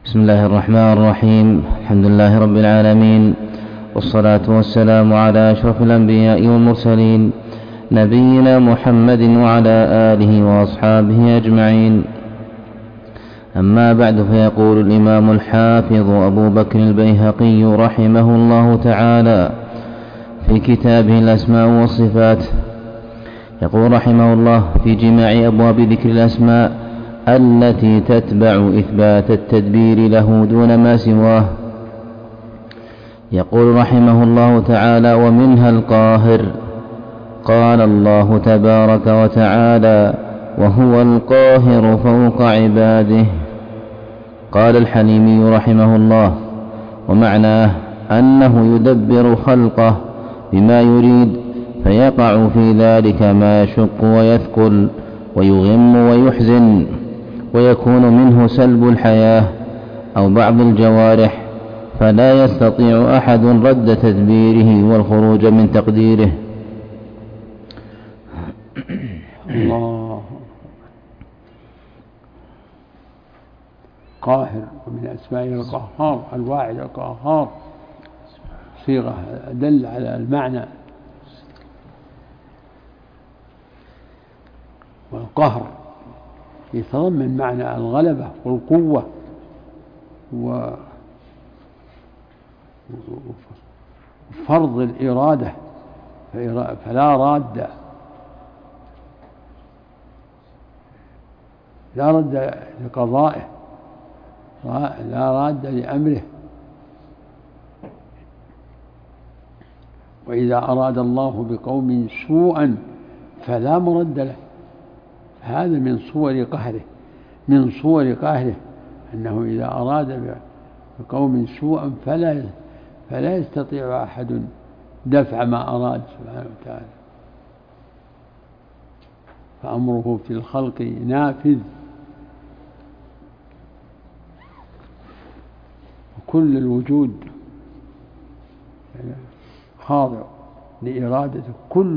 بسم الله الرحمن الرحيم. الحمد لله رب العالمين، والصلاة والسلام على أشرف الأنبياء والمرسلين، نبينا محمد وعلى آله وأصحابه أجمعين. أما بعد، فيقول الإمام الحافظ أبو بكر البيهقي رحمه الله تعالى في كتابه الأسماء والصفات، يقول رحمه الله: في جماع أبواب ذكر الأسماء التي تتبع إثبات التدبير له دون ما سواه. يقول رحمه الله تعالى: ومنها القاهر. قال الله تبارك وتعالى: وهو القاهر فوق عباده. قال الحليمي رحمه الله: ومعناه أنه يدبر خلقه بما يريد، فيقع في ذلك ما يشق ويثقل ويغم ويحزن، ويكون منه سلب الحياة أو بعض الجوارح، فلا يستطيع أحد رد تدبيره والخروج من تقديره. الله قاهر، ومن أسمائه القهار، الواحد القهار، صيغة دل على المعنى. والقهر يتضمن معنى الغلبة والقوة وفرض الإرادة، فلا راد لقضائه، لا راد لأمره. وإذا أراد الله بقوم سوءا فلا مرد له. هذا من صور قهره، أنه إذا أراد بقوم سوءا فلا يستطيع أحد دفع ما أراد سبحانه وتعالى، فأمره في الخلق نافذ. وكل الوجود خاضع لإرادته،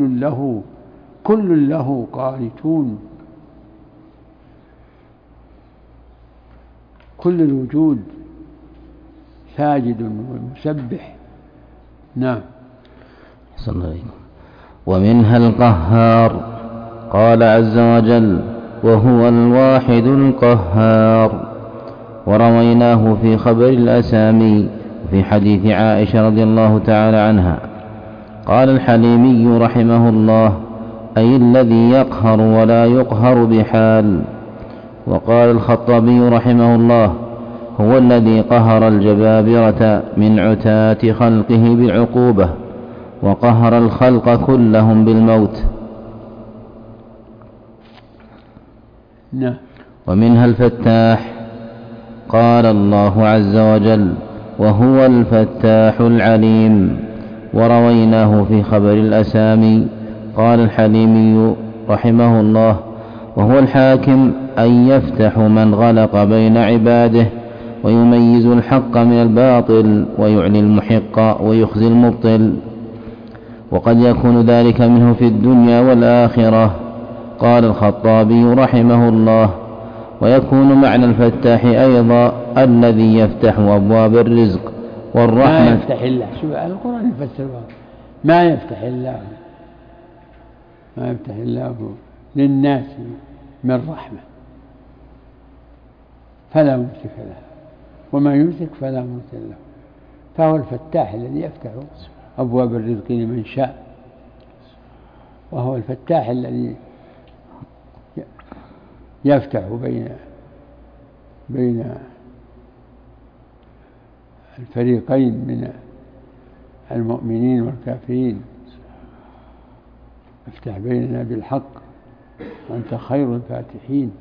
كل له قانتون، كل الوجود ساجد ومسبح. نعم. ومنها القهار. قال عز وجل: وهو الواحد القهار. ورويناه في خبر الأسامي في حديث عائشة رضي الله تعالى عنها. قال الحليمي رحمه الله: أي الذي يقهر ولا يقهر بحال. وقال الخطابي رحمه الله: هو الذي قهر الجبابرة من عتاة خلقه بالعقوبة، وقهر الخلق كلهم بالموت. ومنها الفتاح. قال الله عز وجل: وهو الفتاح العليم. ورويناه في خبر الأسامي. قال الحليمي رحمه الله: وهو الحاكم، أن يفتح من غلق بين عباده، ويميز الحق من الباطل، ويعلي المحق ويخزي المبطل، وقد يكون ذلك منه في الدنيا والآخرة. قال الخطابي رحمه الله: ويكون معنى الفتاح أيضا الذي يفتح أبواب الرزق والرحمة. ما يفتح الله، شوف القرآن يفسر ما يفتح الله للناس من رحمة فلا ممسك له، وما يمسك فلا مرسل له. فهو الفتاح الذي يفتح أبواب الرزق لمن شاء، وهو الفتاح الذي يفتح بين الفريقين من المؤمنين والكافرين. افتح بيننا بالحق وأنت خير الفاتحين.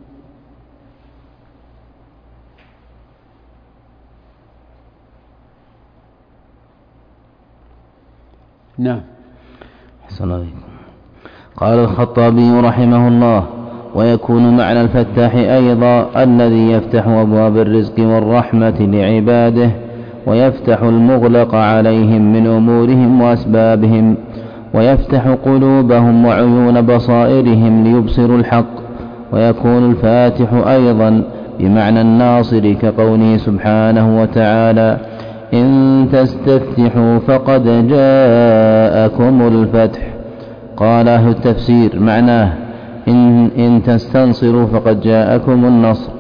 نعم. حسن عليكم. قال الخطابي رحمه الله: ويكون معنى الفتاح أيضا الذي يفتح أبواب الرزق والرحمة لعباده، ويفتح المغلق عليهم من أمورهم وأسبابهم، ويفتح قلوبهم وعيون بصائرهم ليبصروا الحق. ويكون الفاتح أيضا بمعنى الناصر، كقوله سبحانه وتعالى: إن تستفتحوا فقد جاءكم الفتح. قال أهل التفسير معناه إن تستنصروا فقد جاءكم النصر.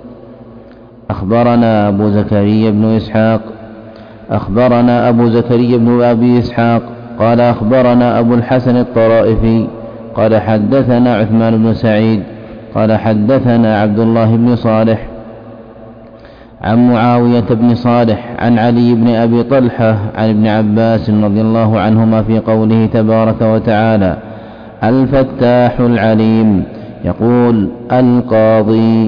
أخبرنا أبو زكريا بن أبي إسحاق قال أخبرنا أبو الحسن الطرائفي قال حدثنا عثمان بن سعيد قال حدثنا عبد الله بن صالح عن معاوية بن صالح عن علي بن أبي طلحة عن ابن عباس رضي الله عنهما في قوله تبارك وتعالى: الفتاح العليم، يقول: القاضي.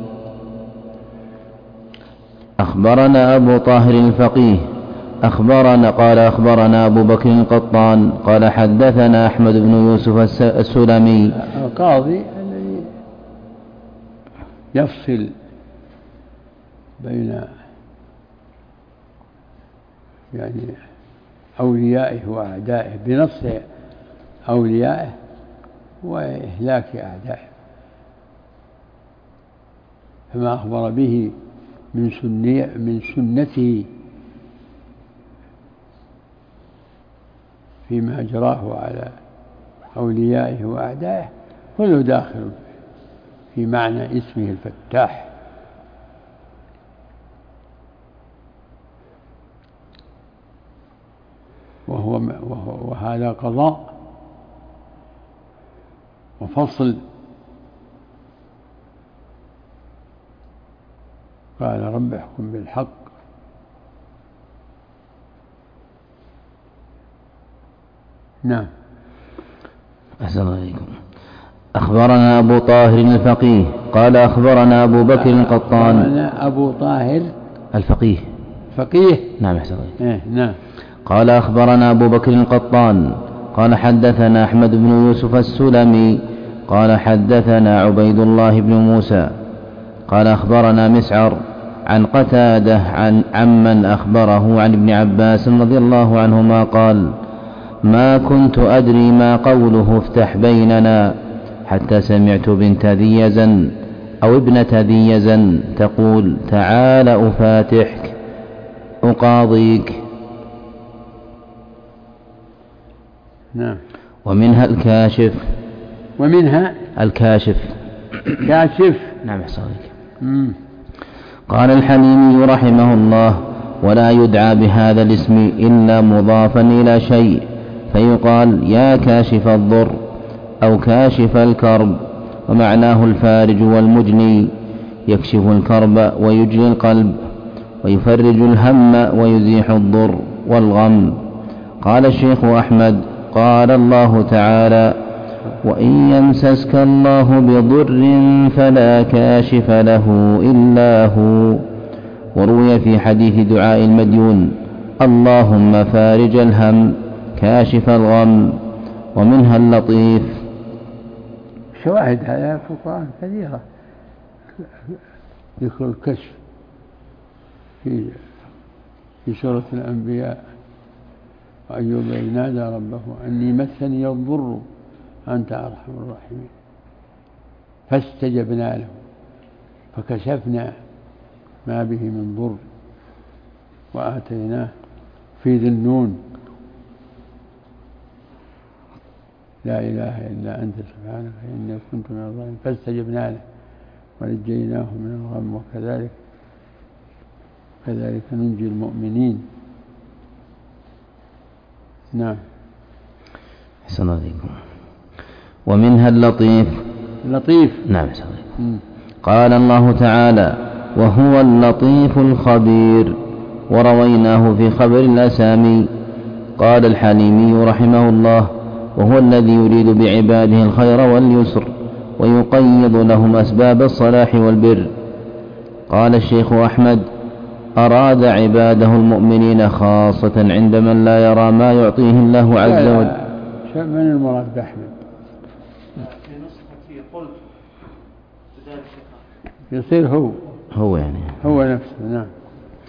أخبرنا أبو طاهر الفقيه قال أخبرنا أبو بكر القطان قال حدثنا أحمد بن يوسف السلمي. القاضي الذي يفصل بين أوليائه وأعدائه بنصر أوليائه وإهلاك أعدائه، فما أخبر به من سنته فيما أجراه على أوليائه وأعدائه كله داخل في معنى اسمه الفتاح. وهذا قضاء وفصل. قال: رب احكم بالحق. نعم. أحسن عليكم. أخبرنا أبو طاهر الفقيه قال أخبرنا أبو بكر القطان. أبو طاهر الفقيه فقيه. نعم أحسن عليكم. نعم. قال أخبرنا أبو بكر القطان قال حدثنا أحمد بن يوسف السلمي قال حدثنا عبيد الله بن موسى قال أخبرنا مسعر عن قتادة عمن أخبره عن ابن عباس رضي الله عنهما قال: ما كنت أدري ما قوله افتح بيننا حتى سمعت بنت ذي يزن أو ابنة ذي يزن تقول: تعال أفاتحك أقاضيك. نعم. ومنها الكاشف. كاشف. نعم أحسنك. قال الحليمي رحمه الله: ولا يدعى بهذا الاسم إلا مضافا إلى شيء، فيقال: يا كاشف الضر أو كاشف الكرب، ومعناه الفارج والمجني، يكشف الكرب ويجلي القلب ويفرج الهم ويزيح الضر والغم. قال الشيخ أحمد: قال الله تعالى: وإن يمسسك الله بضر فلا كاشف له إلا هو. وروي في حديث دعاء المديون: اللهم فارج الهم كاشف الغم. ومنها اللطيف. شواهد هذا في القرآن كثيرة، ذكر الكشف في سورة الأنبياء: وأيوب إذ نادى ربه أني مسني الضر أنت أرحم الراحمين فاستجبنا له فكشفنا ما به من ضر وآتيناه في ذي النون لا إله إلا أنت سبحانك إني كنت من الظالمين فاستجبنا له ونجيناه من الغم وكذلك ننجي المؤمنين. نعم. أحسن عليكم. ومنها اللطيف. نعم. قال الله تعالى: وهو اللطيف الخبير. ورويناه في خبر الأسامي. قال الحليمي رحمه الله: وهو الذي يريد بعباده الخير واليسر ويقيض لهم أسباب الصلاح والبر. قال الشيخ أحمد: أراد عباده المؤمنين خاصة عند من لا يرى ما يعطيه الله عز وجل. من المراد بأحمد؟ في نسختي قلت يصير هو يعني هو نفسه.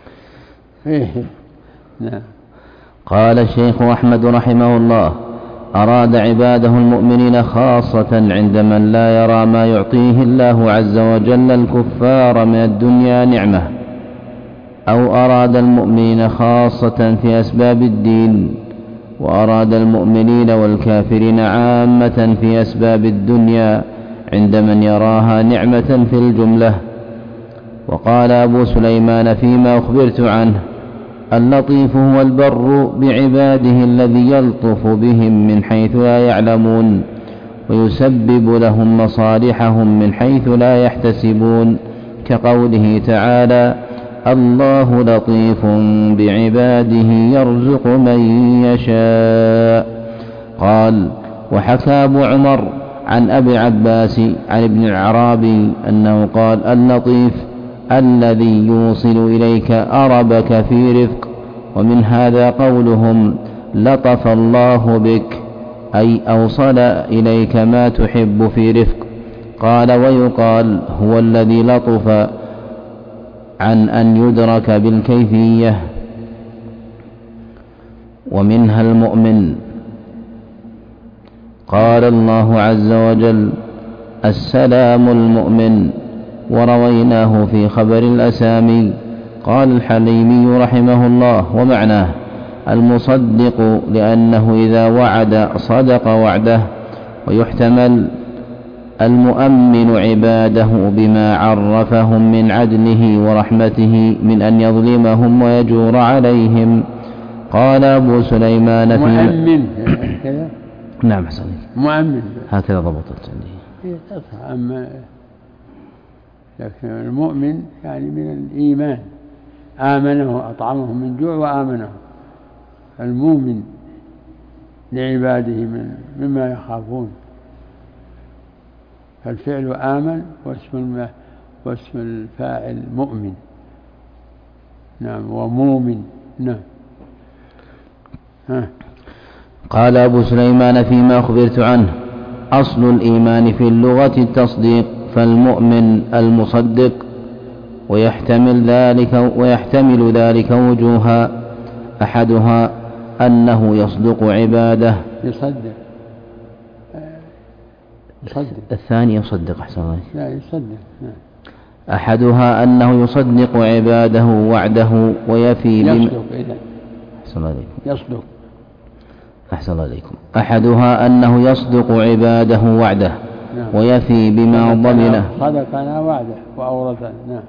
نعم. قال الشيخ أحمد رحمه الله: أراد عباده المؤمنين خاصة عند من لا يرى ما يعطيه الله عز وجل الكفار من الدنيا نعمة، أو أراد المؤمنين خاصة في أسباب الدين، وأراد المؤمنين والكافرين عامة في أسباب الدنيا عند من يراها نعمة في الجملة. وقال أبو سليمان فيما أخبرت عنه: اللطيف هو البر بعباده الذي يلطف بهم من حيث لا يعلمون، ويسبب لهم مصالحهم من حيث لا يحتسبون، كقوله تعالى: الله لطيف بعباده يرزق من يشاء. قال: وحكى أبو عمر عن أبي عباس عن ابن العرابي أنه قال: اللطيف الذي يوصل إليك أربك في رفق. ومن هذا قولهم: لطف الله بك، أي أوصل إليك ما تحب في رفق. قال: ويقال هو الذي لطف عن أن يدرك بالكيفية. ومنها المؤمن. قال الله عز وجل: السلام المؤمن. ورويناه في خبر الأسامي. قال الحليمي رحمه الله: ومعناه المصدق، لأنه إذا وعد صدق وعده. ويحتمل المؤمن عباده بما عرفهم من عدله ورحمته من أن يظلمهم ويجور عليهم. قال أبو سليمان في مؤمن كذا. نعم حسن، مؤمن هكذا ضبطت عندي. أما لكن المؤمن يعني من الإيمان، آمنه أطعمه من جوع وآمنه. المؤمن لعباده مما يخافون. فالفعل آمن واسم الفاعل مؤمن. نعم، ومؤمن. نعم. قال أبو سليمان فيما أخبرت عنه: أصل الإيمان في اللغة التصديق، فالمؤمن المصدق. ويحتمل ذلك وجوها: أحدها أنه يصدق عباده. يصدق. الثاني يصدق. أحسن الله. لا، يصدق. أحدها أنه يصدق عباده وعده ويفي يصدق. إذا أحسن الله عليكم. يصدق. أحسن الله عليكم. أحدها أنه يصدق عباده وعده ويفي بما ضمنه. صدقنا وعده وأورثنا. نعم.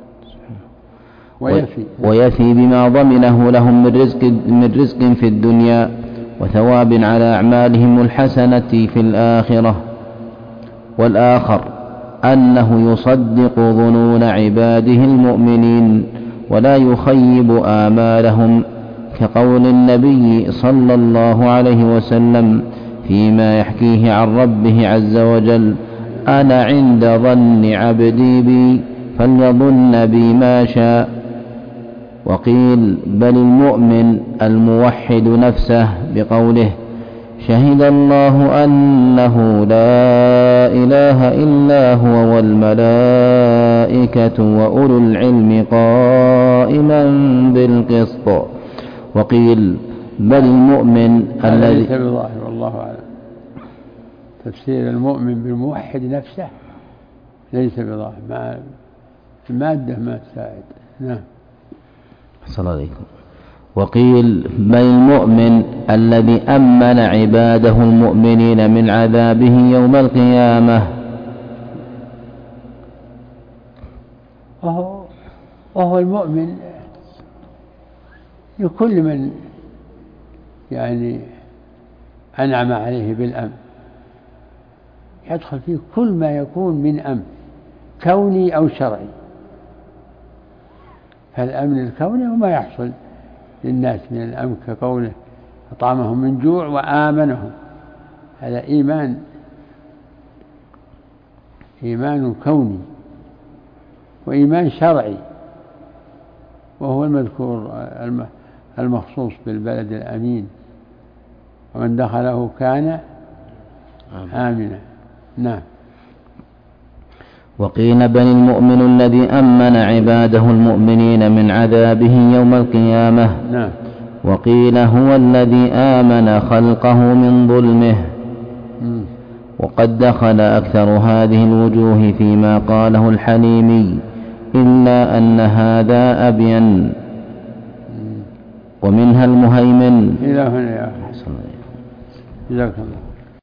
ويفي بما ضمنه لهم من رزق في الدنيا وثواب على أعمالهم الحسنة في الآخرة. والآخر أنه يصدق ظنون عباده المؤمنين ولا يخيب آمالهم، كقول النبي صلى الله عليه وسلم فيما يحكيه عن ربه عز وجل: أنا عند ظن عبدي بي فليظن بي ما شاء. وقيل بل المؤمن الموحد نفسه بقوله: شهد الله أنه لا إله إلا هو والملائكة وأولو العلم قائما بالقسط. وقيل بل المؤمن الذي ليس بظاهر، والله أعلم. تفسير المؤمن بالموحد نفسه ليس بظاهر، مع المادة ما تساعد. نعم. صلى الله عليكم. وقيل بل المؤمن الذي أمن عباده المؤمنين من عذابه يوم القيامة. وهو المؤمن لكل من يعني أنعم عليه بالأمن، يدخل فيه كل ما يكون من أمن كوني أو شرعي. فالأمن الكوني هو ما يحصل للناس من الأمن، كقوله أطعمهم من جوع وآمنهم. هذا إيمان كوني وإيمان شرعي، وهو المذكور المخصوص بالبلد الأمين: ومن دخله كان آمنا. نعم. وقيل بل المؤمن الذي أمن عباده المؤمنين من عذابه يوم القيامة. نعم. وقيل هو الذي آمن خلقه من ظلمه وقد دخل أكثر هذه الوجوه فيما قاله الحليمي إلا أن هذا أبين. ومنها المهيمن. إلى هنا يا أخي. جزاك الله.